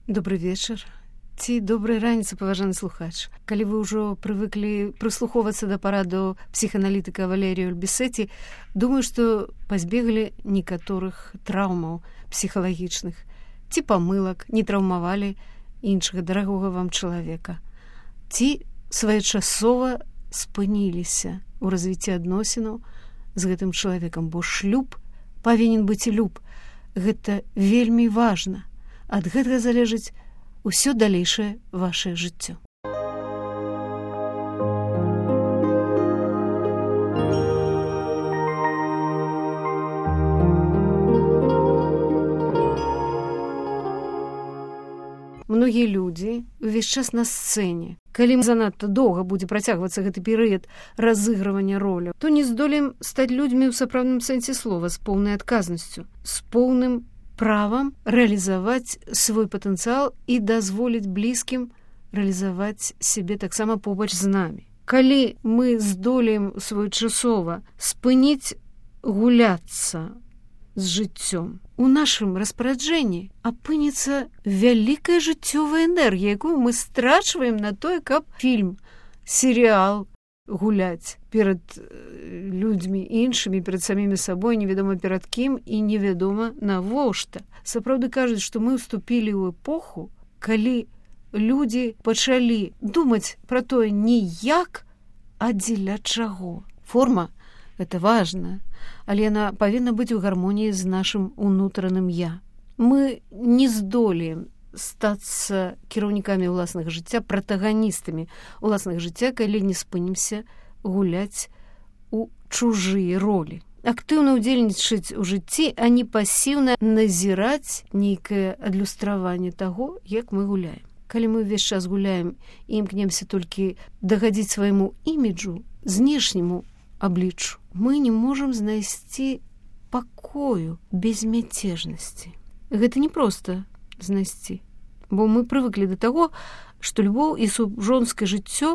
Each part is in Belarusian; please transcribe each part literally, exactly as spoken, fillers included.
Добры вечар. Ці добрай раніцы, паважаны слухач. Калі вы ўжо прывыклі прыслухоўвацца да параду псіханалітыка Валерію Альбісеці, думаю, што пазбеглі некаторых траўмаў псіхалагічных, ці памылак, не траўмавалі іншага дарагога вам чалавека, ці своечасова спыніліся ў развіцці адносінаў з гэтым чалавекам, бо шлюб павінен быць і люб. Гэта вельмі важна. Ад гэтага залежыць усё далейшае вашае жыццё. Многія людзі ўвесь час на сцэне. Калі занадта доўга будзе працягвацца гэты перыяд разыгрывання роляў, то не здолеем стаць людзьмі ў сапраўдным сэнсе слова, з поўнай адказнасцю, з поўным правам рэалізаваць свой патэнцыял і дазволіць блізкім рэалізаваць сябе таксама побач з намі. Калі мы здолеем своечасова спыніць гуляцца з жыццём, у нашым распараджэнні апынецца вялікая жыццёвая энергія, якую мы страчваем на тое, каб фільм, серыял гуляць перад людзьмі іншымі, перад самімі сабой, невядома перад кім і невядома навошта. Сапраўды кажуць, што мы ўступілі ў эпоху, калі людзі пачалі думаць пра тое не як, а дзеля чаго. Форма — гэта важна, але яна павінна быць у гармоніі з нашым унутраным я. Мы не здолеем стацца кіраўнікамі ўласнага жыцця, пратаганістамі ўласнага жыцця, калі не спынімся гуляць у чужыя ролі. Актыўна ўдзельнічаць у жыцці, а не пасіўна назіраць нейкае адлюстраванне таго, як мы гуляем. Калі мы ўвесь час гуляем і імкнемся толькі дагадзіць свайму іміджу, знешняму абліччу, мы не можам знайсці пакою, безмятежнасці. Гэта не проста знайсці, бо мы прывыклі да таго, што любоў і супружонскае жыццё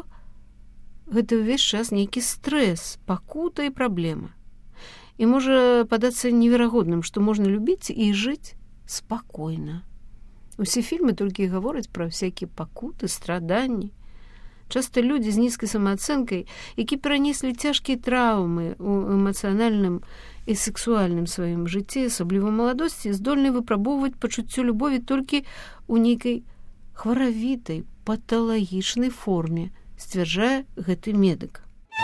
— гэта ўвесь час нейкі стрэс, пакута і праблема. І можа падацца неверагодным, што можна любіць і жыць спакойна. Усе фільмы толькі гавораць пра всякія пакуты, страданні. Часта людзі з нізкай самаацэнкай, які перанеслі цяжкія траўмы ў эмацыянальным і сексуальным сваім жыцці, асабліва маладосці, здольны выпрабоўваць пачуццё любові толькі ў нейкай хваравітай, паталагічнай форме, сцвярджае гэты медык.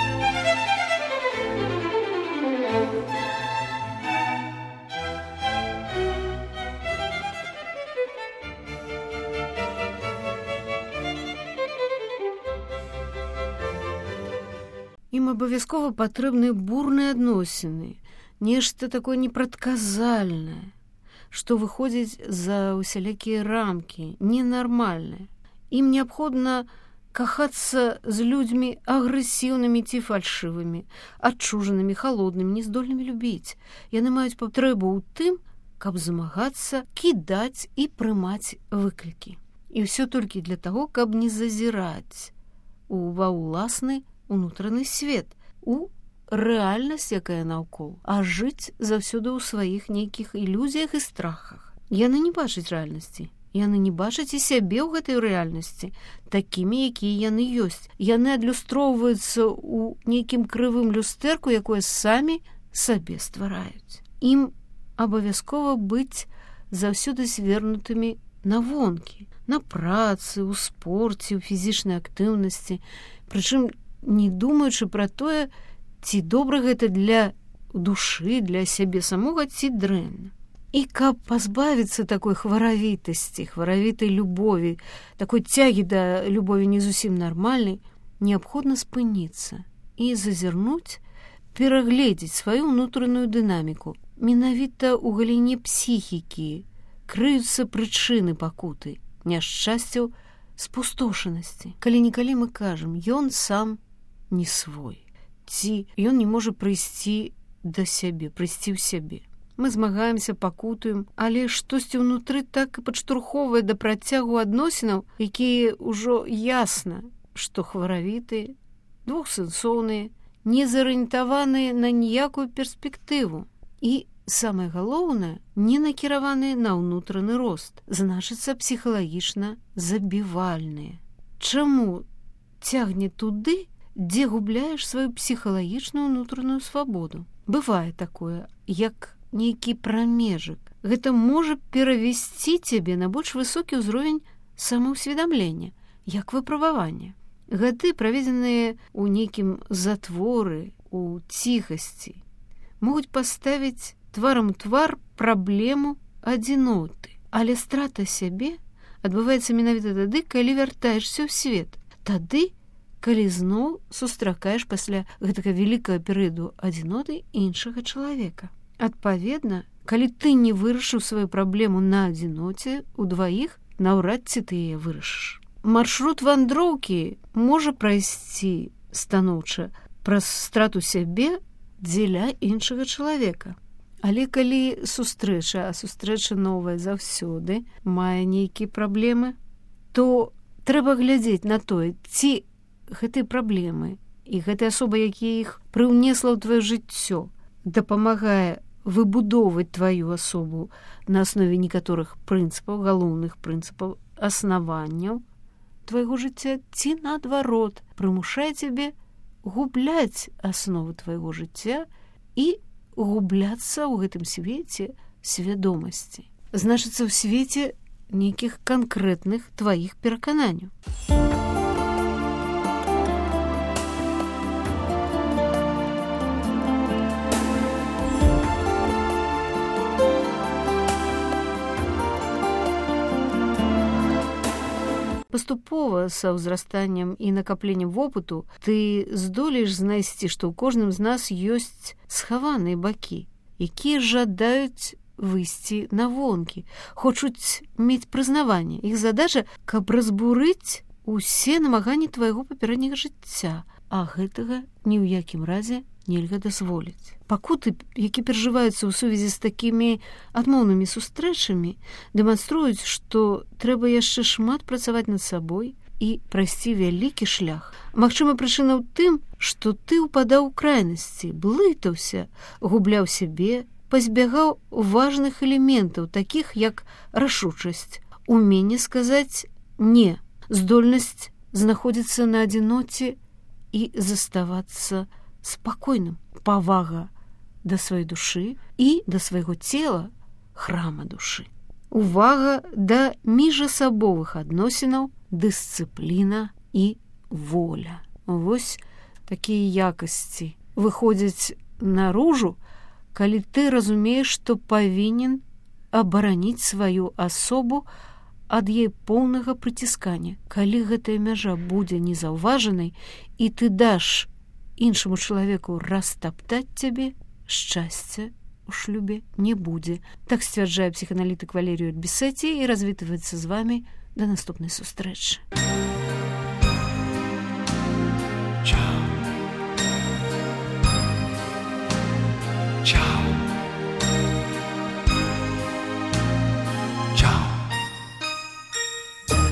Ім абавязкова патрэбныя бурныя адносіны, нешта такое непрадказальнае, што выходзіць за усялякія рамкі, ненармальнае. Ім неабходна кахацца з людзьмі агрэсіўнымі ці фальшывымі, адчужанымі, халоднымі, нездольнымі любіць. Яны маюць патрэбу ў тым, каб змагацца, кідаць і прымаць выклікі. І ўсё толькі для таго, каб не зазіраць ува ўласны унутраны свет, у рэальнасць, якая наўкол, а жыць заўсёды ў сваіх нейкіх ілюзіях і страхах. Яны не бачаць рэальнасці. Яны не бачаць і сябе ў гэтай рэальнасці, такімі, якія яны ёсць. Яны адлюстроўваюцца ў нейкім крывым люстэрку, якое самі сабе ствараюць. Ім абавязкова быць заўсёды звернутымі на вонкі, на працы, у спорце, у фізічнай актыўнасці, прычым не думаючы пра тое, ці добра гэта для душы, для сябе самога, ці дрэнна. І каб пазбавіцца такой хваравітасці, хваравітай любові, такой цягі да любові не зусім нармальнай, неабходна спыніцца і зазірнуць, перагледзець сваю ўнутраную дынаміку. Менавіта ў галіне псіхікі крыюцца прычыны пакуты, няшчасцяў, спустошанасці. Калі-нікалі мы кажам, ён сам не свой, ці ён не можа прыйсці да сябе, прыйсці ў сябе. Мы змагаемся, пакутуем, але штосьці ўнутры так і падштурхоўвае да працягу адносінаў, якія ўжо ясна, што хваравітыя, двухсэнсоўныя, не зарыентаваныя на ніякую перспектыву. І самае галоўнае, не накіраваны на ўнутраны рост, значыцца псіхалагічна забівальныя. Чаму цягне туды, дзе губляеш сваю псіхалагічную ўнутраную свабоду? Бывае такое, як нейкі прамежак. Гэта можа перавесці цябе на больш высокі ўзровень самаўсведамлення, як выпрабаванне. Гады, праведзеныя ў нейкім затворы, у ціхасці, могуць паставіць тварам твар праблему адзіноты. Але страта сябе адбываецца менавіта тады, калі вяртаешся ў свет. Тады, калі зноў сустракаеш пасля гэтага вялікага перыяду адзіноты іншага чалавека. Адпаведна, калі ты не вырашыў сваю праблему на адзіноце, удваіх наўрад ці ты яе вырашыш. Маршрут вандроўкі можа прайсці станоўча праз страту сябе дзеля іншага чалавека. Але калі сустрэча, а сустрэча новая заўсёды, мае нейкія праблемы, то трэба глядзець на тое, ці гэтыя праблемы і гэтая асоба, якія іх прыўнесла ў тваё жыццё, дапамагае выбудоўваць тваю асобу на аснове некаторых прынцыпаў, галоўных прынцыпаў, аснаванняў твайго жыцця, ці наадварот прымушае цябе губляць асновы твайго жыцця і губляцца ў гэтым свеце свядомасці. Значыцца, ў свеце нейкіх канкрэтных тваіх перакананняў. Паступова, са ўзрастаннем і накапленнем вопыту, ты здолееш знайсці, што ў кожным з нас ёсць схаваныя бакі, якія жадаюць выйсці на вонкі, хочуць мець прызнаванне. Іх задача, каб разбурыць усе намаганні твайго папярэдняга жыцця, а гэтага ні ў якім разе нельга дазволіць. Пакуты, які перажываюцца ў сувязі з такімі адмоўнымі сустрэчамі, дэманструюць, што трэба яшчэ шмат працаваць над сабой і прайсці вялікі шлях. Магчыма, прычына ў тым, што ты ўпадаў у крайнасці, блытаўся, губляў сябе, пазбягаў важных элементаў, такіх як рашучасць, уменне сказаць «не», здольнасць знаходзіцца на адзіноце і заставацца спакойным, павага да сваёй душы і да свайго цела, храма душы. Увага да міжасабовых адносінаў, дысцыпліна і воля. Вось такія якасці выходзяць наружу, калі ты разумееш, што павінен абараніць сваю асобу ад яе поўнага прыціскання. Калі гэтая мяжа будзе незаўважанай, і ты даш іншаму чалавеку растаптаць цябе, шчасця у шлюбе не будзе. Так сцвярджае псіханалітык Валерій Бесеці і развітваецца з вамі да наступнай сустрэчы.